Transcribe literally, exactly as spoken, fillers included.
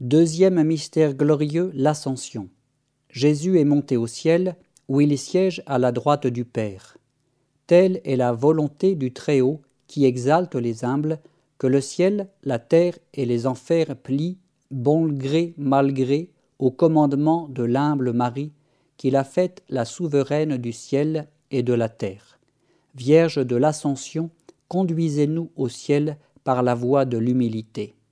Deuxième mystère glorieux, l'Ascension. Jésus est monté au ciel, où il siège à la droite du Père. Telle est la volonté du Très-Haut qui exalte les humbles, que le ciel, la terre et les enfers plient, bon gré, mal gré, au commandement de l'humble Marie, qu'il a faite la souveraine du ciel et de la terre. Vierge de l'Ascension, conduisez-nous au ciel par la voie de l'humilité.